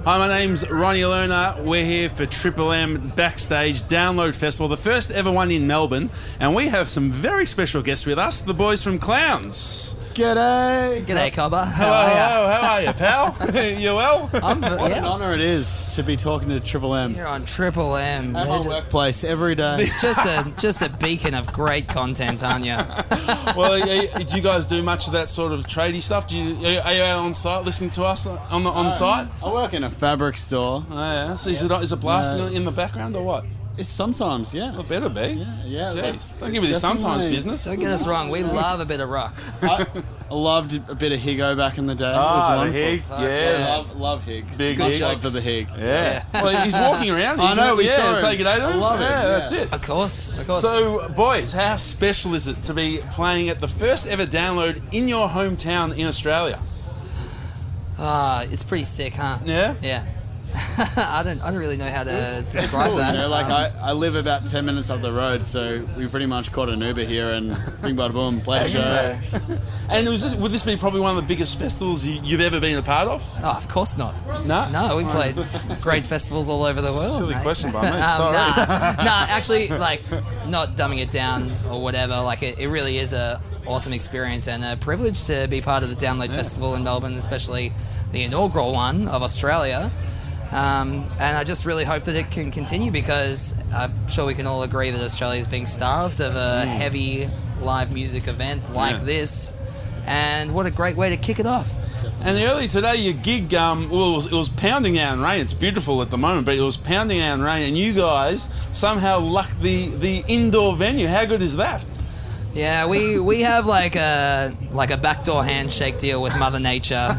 Hi, my name's Ronnie Lerner. We're here for Triple M Backstage Download Festival, the first ever one in Melbourne, and we have some very special guests with us, the boys from Clowns. G'day. G'day, Cobber. Hello, how are you, pal? You well? What an honour it is to be talking to Triple M. You're on Triple M. At my workplace every day. Just a beacon of great content, aren't you? Well, do you guys do much of that sort of tradie stuff? Are you out on site listening to us on site? I work in a fabric store. Oh, yeah. So is it blasting in the background or what? It's sometimes, yeah. Well, it better be. Yeah. Jeez, don't give me this sometimes Definitely. business. Don't get us wrong, we love a bit of rock. I loved a bit of Higo back in the day. It was Ah, the wonderful. Hig, yeah. Love Hig. Big Good Hig. joke. Love for the Hig. Yeah. Well, he's walking around. I know, we saw him. Say good day to him. I love it, Yeah, yeah. that's it. Of course. So, boys, how special is it to be playing at the first ever download in your hometown in Australia? It's pretty sick, huh? Yeah? Yeah. I don't really know how to describe Cool, that. you know, like I live about 10 minutes up the road, so we pretty much caught an Uber here and bing bada boom, play a show. And would this be probably one of the biggest festivals you've ever been a part of? Oh, of course not. No? No, we played great festivals all over the world. Silly mate. question by me, sorry. Nah, actually, like, not dumbing it down or whatever, like, it really is a awesome experience and a privilege to be part of the Download Festival in Melbourne, especially the inaugural one of Australia. And I just really hope that it can continue because I'm sure we can all agree that Australia is being starved of a heavy live music event like this. And what a great way to kick it off. And earlier today, your gig, it was pounding down rain. It's beautiful at the moment, but it was pounding down rain, and you guys somehow lucked the indoor venue. How good is that? Yeah, we have like a backdoor handshake deal with Mother Nature.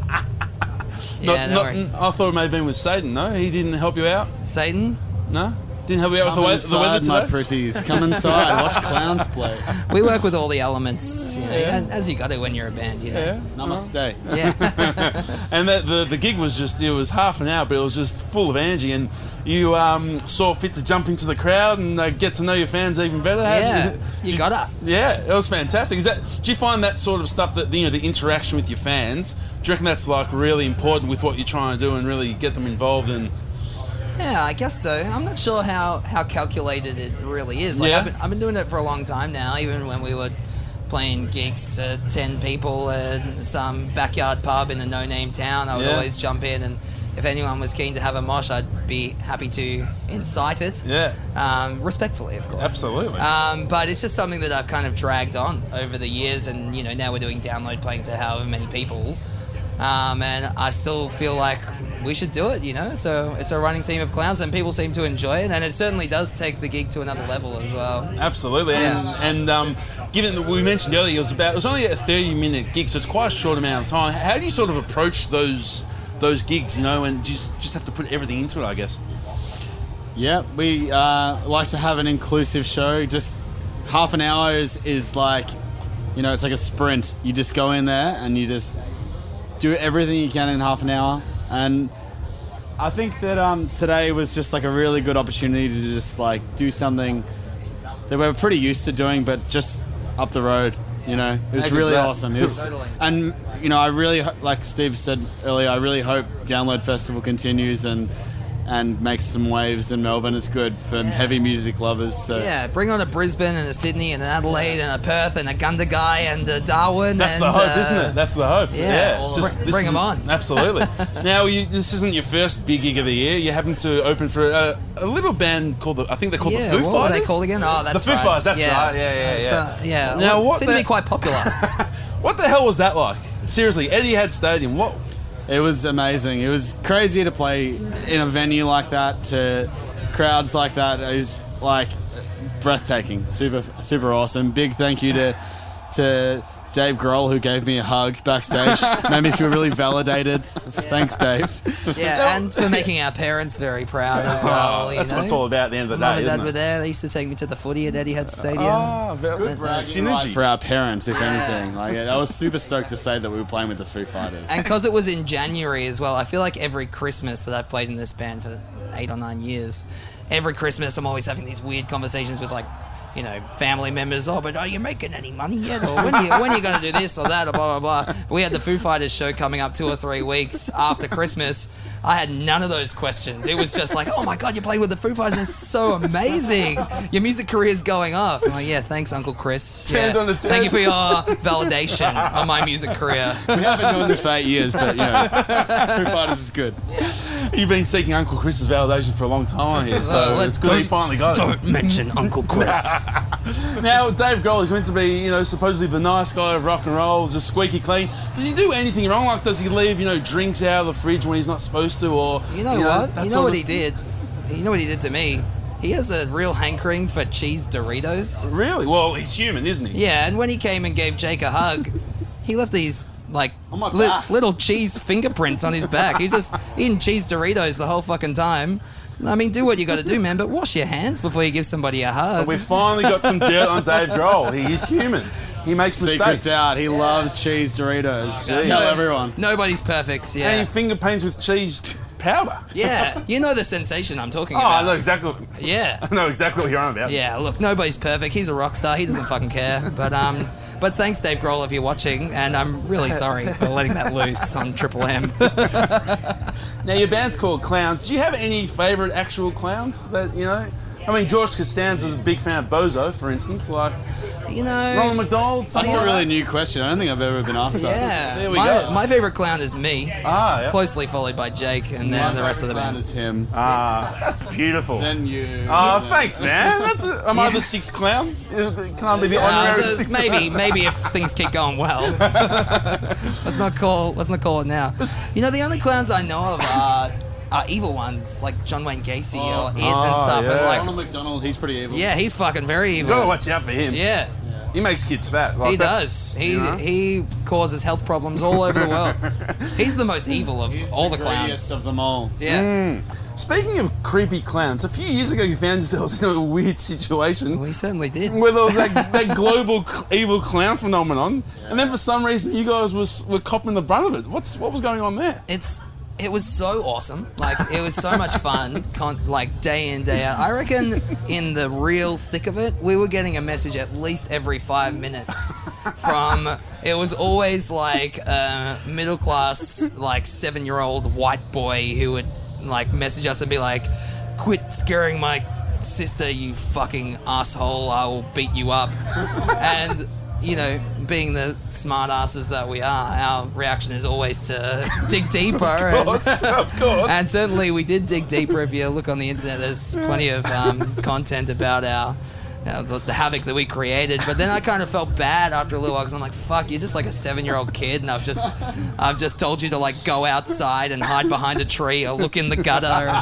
I thought it may have been with Satan. No, he didn't help you out. Satan? No, didn't help you out Come with the weather inside, my today. pretties. Come inside, watch clowns play. We work with all the elements, you know, as you got to when you're a band, you know. Yeah. Namaste. Yeah. And the gig was it was half an hour, but it was just full of energy, and you saw fit to jump into the crowd and get to know your fans even better. Yeah, you gotta. Yeah, it was fantastic. Do you find that sort of stuff, that the interaction with your fans? Do you reckon that's like really important with what you're trying to do and really get them involved in? Yeah, I guess so. I'm not sure how calculated it really is. Like, Yeah. I've been doing it for a long time now, even when we were playing gigs to 10 people at some backyard pub in a no-name town. I would always jump in, and if anyone was keen to have a mosh, I'd be happy to incite it. Yeah. Respectfully, of course. Absolutely. But it's just something that I've kind of dragged on over the years, and now we're doing download, playing to however many people. And I still feel like we should do it, So it's a running theme of Clowns, and people seem to enjoy it, and it certainly does take the gig to another level as well. Absolutely. Yeah. And given that we mentioned earlier, it was only a 30-minute gig, so it's quite a short amount of time. How do you sort of approach those gigs, and just have to put everything into it, I guess? Yeah, we like to have an inclusive show. Just half an hour is like, it's like a sprint. You just go in there and you just do everything you can in half an hour. And I think that today was just like a really good opportunity to just like do something that we're pretty used to doing, but just up the road. It was really awesome. It was, Totally. and I really like Steve said earlier. I really hope Download Festival continues and makes some waves in Melbourne. It's good for heavy music lovers. So. Yeah, bring on a Brisbane and a Sydney and an Adelaide and a Perth and a Gundagai and a Darwin. That's the hope, isn't it? That's the hope. Yeah. Bring them on. Absolutely. Now, this isn't your first big gig of the year. You happen to open for a little band called I think they're called the Foo Fighters. What were they called again? Oh, that's the Foo right. Fighters. That's right. Yeah. Now, Well, seemed to be quite popular. What the hell was that like? Seriously, Etihad Stadium. What? It was amazing. It was crazy to play in a venue like that, to crowds like that. It was like breathtaking, super awesome. Big thank you to Dave Grohl, who gave me a hug backstage. Made me feel really validated. Thanks, Dave. Yeah, and for making our parents very proud as well. That's what it's all about at the end of the day. Mum and isn't Dad it? were there. They used to take me to the footy at Etihad Stadium. Oh, very good. Synergy. For our parents, if anything. I was super stoked to say that we were playing with the Foo Fighters. And because it was in January as well, I feel like every Christmas that I've played in this band for 8 or 9 years, every Christmas I'm always having these weird conversations with like family members, but are you making any money yet? Or when are you going to do this or that or blah, blah, blah. But we had the Foo Fighters show coming up 2 or 3 weeks after Christmas. I had none of those questions. It was just like, oh my God, you played with the Foo Fighters. It's so amazing. Your music career is going off. I'm like, yeah, thanks, Uncle Chris. Yeah. Thank you for your validation on my music career. We have been doing this for 8 years, but, Foo Fighters is good. You've been seeking Uncle Chris's validation for a long time here, so it's good you finally got it. Don't mention Uncle Chris. Now, Dave Grohl is meant to be, supposedly the nice guy of rock and roll, just squeaky clean. Does he do anything wrong? Like, does he leave, drinks out of the fridge when he's not supposed to? Or You know what he did? You know what he did to me? He has a real hankering for cheese Doritos. Really? Well, he's human, isn't he? Yeah, and when he came and gave Jake a hug, he left these little cheese fingerprints on his back. He's just eating cheese Doritos the whole fucking time. I mean, do what you got to do, man, but wash your hands before you give somebody a hug. So we've finally got some dirt on Dave Grohl. He is human. He makes Secret's mistakes. out. He loves cheese Doritos. Tell everyone. Nobody's perfect, yeah. And he finger paints with cheese powder. Yeah, you know the sensation I'm talking Oh, about. I know exactly. Yeah. I know exactly what you're on about. Yeah, look, nobody's perfect. He's a rock star. He doesn't fucking care. But thanks, Dave Grohl, if you're watching, and I'm really sorry for letting that loose on Triple M. Now, your band's called Clowns. Do you have any favourite actual clowns that, I mean, George Costanza was a big fan of Bozo, for instance. Like, Ronald McDonald. That's a really new question. I don't think I've ever been asked that. Yeah. There we go. My favourite clown is me. Yeah. Closely followed by Jake, and then the rest of the band. is him. That's beautiful. Then you. Oh, thanks, man. Am I the sixth clown? Can I be the honorary sixth clown? Maybe if things keep going well. Let's not call it now. The only clowns I know of are evil ones, like John Wayne Gacy or Ed and stuff. Yeah. And Ronald McDonald, he's pretty evil. yeah, he's fucking very evil. You gotta watch out for him. Yeah. He makes kids fat. Like, He does. He causes health problems all over the world. He's the most evil of all the clowns. Greediest of them all. Yeah. Speaking of creepy clowns, a few years ago you found yourselves in a weird situation We certainly did. where there was that global evil clown phenomenon, and then for some reason you guys were copping the brunt of it. What was going on there? It was so awesome. Like, it was so much fun, like, day in, day out. I reckon in the real thick of it, we were getting a message at least every 5 minutes from... It was always, like, a middle-class, like, 7-year-old white boy who would, like, message us and be like, "Quit scaring my sister, you fucking asshole. I will beat you up." And... being the smart asses that we are, our reaction is always to dig deeper. Of course. And certainly we did dig deeper. If you look on the internet, there's plenty of content about the havoc that we created. But then I kind of felt bad after a little while because I'm like, fuck, you're just like a 7-year-old kid, and I've just told you to like go outside and hide behind a tree or look in the gutter.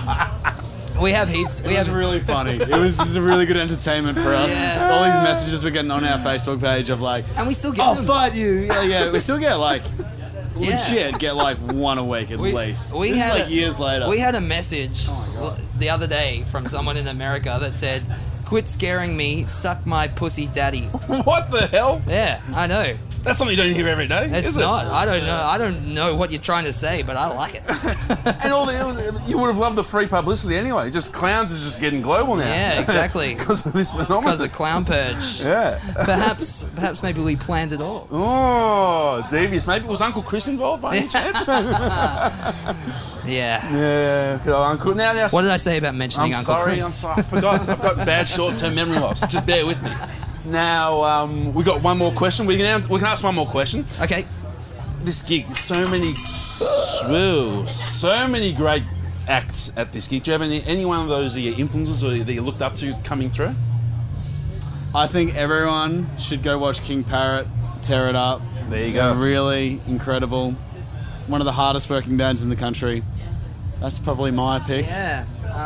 We have heaps. It was really funny. It was just a really good entertainment for us. Yeah. All these messages we're getting on our Facebook page of like, And we still get I'll them. fight you. Yeah. We still get like, Yeah. legit, get like one a week at least. We This is had like years later. We had a message the other day from someone in America that said, "Quit scaring me, suck my pussy daddy." What the hell? Yeah, I know. That's something you don't hear every day. It's is not. It? I don't know what you're trying to say, but I like it. And you would have loved the free publicity anyway. Just clowns is just getting global now. Yeah, exactly. Because of this phenomenon. Because of Clown Purge. Yeah. Perhaps maybe we planned it all. Oh, devious. Maybe was Uncle Chris involved by any chance? Yeah. Yeah. Good old Uncle. Now, What did I say about mentioning I'm Uncle sorry. Chris? I forgot. I've got bad short-term memory loss. Just bear with me. Now, we got one more question. We can ask one more question. Okay. This gig, so many great acts at this gig. Do you have any one of those that your influences or that you looked up to coming through? I think everyone should go watch King Parrot tear it up. There you They're go. really incredible. One of the hardest working bands in the country. That's probably my pick. Yeah.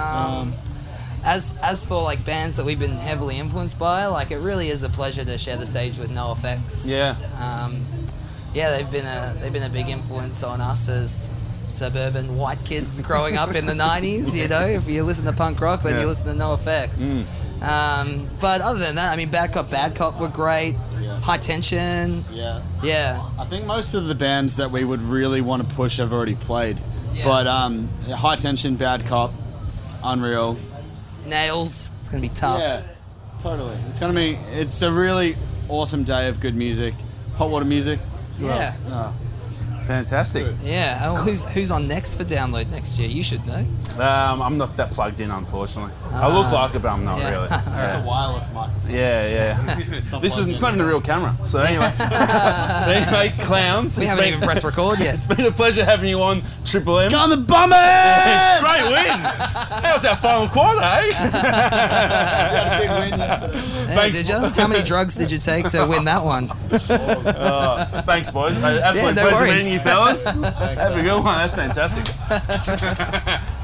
As for like bands that we've been heavily influenced by, like it really is a pleasure to share the stage with NoFX. Yeah. They've been a big influence on us as suburban white kids growing up in the 90s. If you listen to punk rock, then you listen to NoFX. But other than that, I mean, Bad Cop were great. Yeah. High Tension. Yeah. Yeah. I think most of the bands that we would really want to push have already played. Yeah. But High Tension, Bad Cop, Unreal. Nails. It's gonna be tough. Yeah. Totally. It's a really awesome day of good music. Hot water music. Who Yeah. else? Fantastic. Yeah. Oh, who's on next for Download next year? You should know. I'm not that plugged in, unfortunately. I look like it, but I'm not Yeah. really. It's a wireless microphone. Yeah. It's not even a real camera. So anyway, clowns. We haven't even pressed record yet. It's been a pleasure having you on Triple M. Go on the Bombers! Great win. That was our final quarter, eh? Had a big win yesterday. Yeah, Thanks, did you? How many drugs did you take to win that one? Thanks, boys. Absolute no pleasure worries. meeting you fellas. Have a good one. That's fantastic.